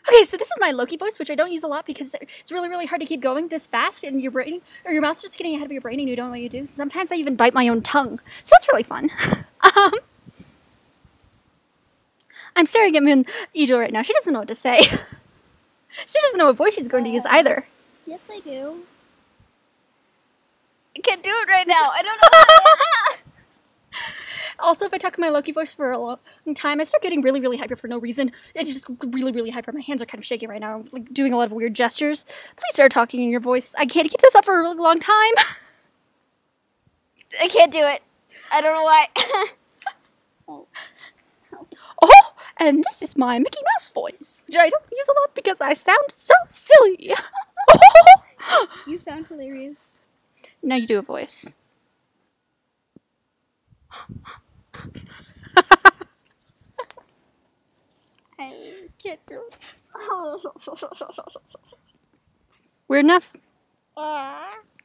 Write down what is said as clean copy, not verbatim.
Okay, so this is my Loki voice, which I don't use a lot because it's really, really hard to keep going this fast, and your brain or your mouth starts getting ahead of your brain, and you don't know what you do. Sometimes I even bite my own tongue, so that's really fun. I'm staring at Ejo right now. She doesn't know what to say. She doesn't know what voice she's going to use either. Yes, I do. I can't do it right now. I don't know. Also, if I talk in my Loki voice for a long time, I start getting really, really hyper for no reason. It's just really, really hyper. My hands are kind of shaking right now. I'm like doing a lot of weird gestures. Please start talking in your voice. I can't keep this up for a really long time. I can't do it. I don't know why. Oh, and this is my Mickey Mouse voice, which I don't use a lot because I sound so silly. You sound hilarious. Now you do a voice. I can't do it. Weird enough.